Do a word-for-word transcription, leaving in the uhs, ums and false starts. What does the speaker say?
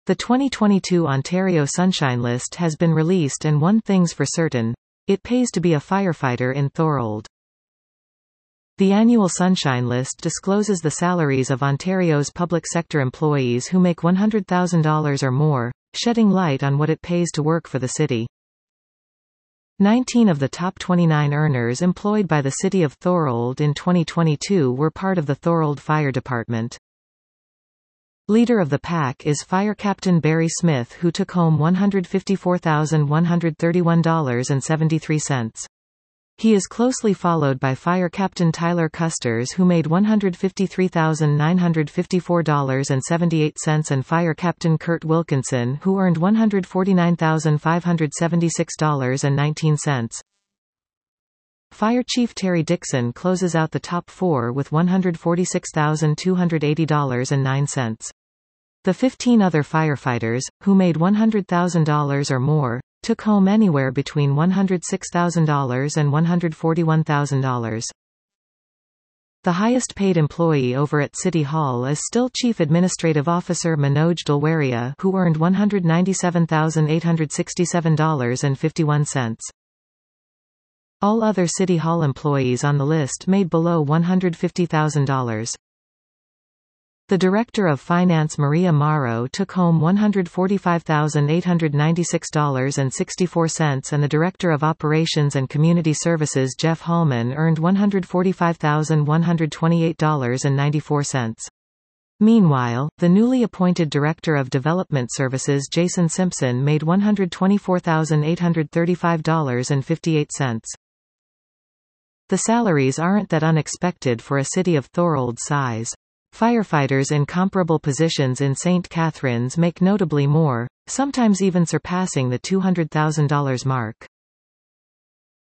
The twenty twenty-two Ontario Sunshine List has been released, and one thing's for certain: it pays to be a firefighter in Thorold. The annual Sunshine List discloses the salaries of Ontario's public sector employees who make one hundred thousand dollars or more, shedding light on what it pays to work for the city. nineteen of the top twenty-nine earners employed by the City of Thorold in twenty twenty-two were part of the Thorold Fire Department. Leader of the pack is Fire Captain Barry Smith, who took home one hundred fifty-four thousand one hundred thirty-one dollars and seventy-three cents. He is closely followed by Fire Captain Tyler Custers, who made one hundred fifty-three thousand nine hundred fifty-four dollars and seventy-eight cents, and Fire Captain Kurt Wilkinson, who earned one hundred forty-nine thousand five hundred seventy-six dollars and nineteen cents. Fire Chief Terry Dixon closes out the top four with one hundred forty-six thousand two hundred eighty dollars and nine cents. The fifteen other firefighters, who made one hundred thousand dollars or more, took home anywhere between one hundred six thousand dollars and one hundred forty-one thousand dollars. The highest paid employee over at City Hall is still Chief Administrative Officer Manoj Dalwaria, who earned one hundred ninety-seven thousand eight hundred sixty-seven dollars and fifty-one cents. All other City Hall employees on the list made below one hundred fifty thousand dollars. The Director of Finance Maria Morrow took home one hundred forty-five thousand eight hundred ninety-six dollars and sixty-four cents, and the Director of Operations and Community Services Jeff Hallman earned one hundred forty-five thousand one hundred twenty-eight dollars and ninety-four cents. Meanwhile, the newly appointed Director of Development Services Jason Simpson made one hundred twenty-four thousand eight hundred thirty-five dollars and fifty-eight cents. The salaries aren't that unexpected for a city of Thorold's size. Firefighters in comparable positions in Saint Catharines make notably more, sometimes even surpassing the two hundred thousand dollars mark.